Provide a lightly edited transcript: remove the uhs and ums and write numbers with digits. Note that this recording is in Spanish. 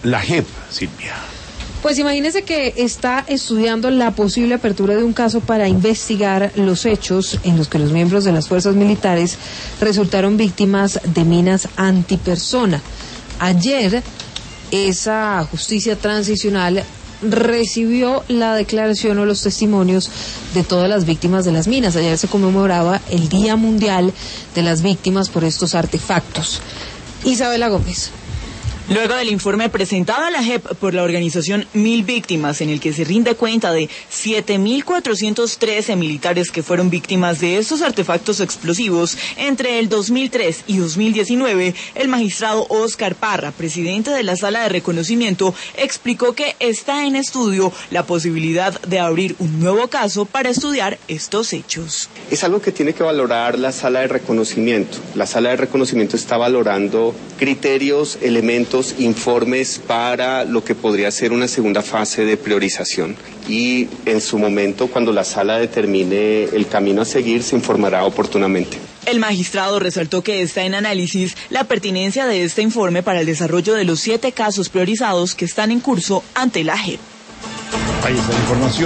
la JEP, Silvia? Pues imagínese que está estudiando la posible apertura de un caso para investigar los hechos en los que los miembros de las fuerzas militares resultaron víctimas de minas antipersona. Ayer, esa justicia transicional recibió la declaración o los testimonios de todas las víctimas de las minas. Ayer se conmemoraba el Día Mundial de las Víctimas por estos artefactos. Isabela Gómez. Luego del informe presentado a la JEP por la organización 1000 Víctimas, en el que se rinde cuenta de 7.413 militares que fueron víctimas de estos artefactos explosivos entre el 2003 y 2019, el magistrado Óscar Parra, presidente de la Sala de Reconocimiento, explicó que está en estudio la posibilidad de abrir un nuevo caso para estudiar estos hechos. Es algo que tiene que valorar la Sala de Reconocimiento. La Sala de Reconocimiento está valorando criterios, elementos, informes para lo que podría ser una segunda fase de priorización. Y en su momento, cuando la sala determine el camino a seguir, se informará oportunamente. El magistrado resaltó que está en análisis la pertinencia de este informe para el desarrollo de los 7 casos priorizados que están en curso ante la JEP. Ahí está la información.